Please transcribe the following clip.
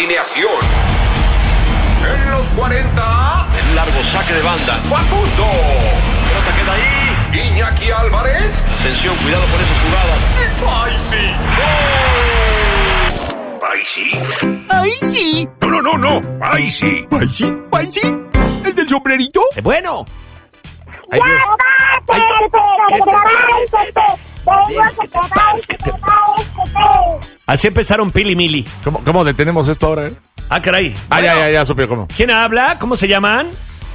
alineación. En los 40, el largo saque de banda. Facundo. Pelota queda ahí. Iñaki Álvarez. Atención, cuidado con esas jugadas. ¡Ay, sí! ¡Ay, sí! ¡Ay, sí! No. ¡Ay, sí! ¡Ay, sí! ¡Ay, sí! ¿El del sombrerito? Bueno. ¡Ya basta, Así empezaron Pili Mili. ¿Cómo detenemos esto ahora? Ah, caray. Ah, Bueno, ya supe cómo. ¿quién habla? ¿Cómo se llaman?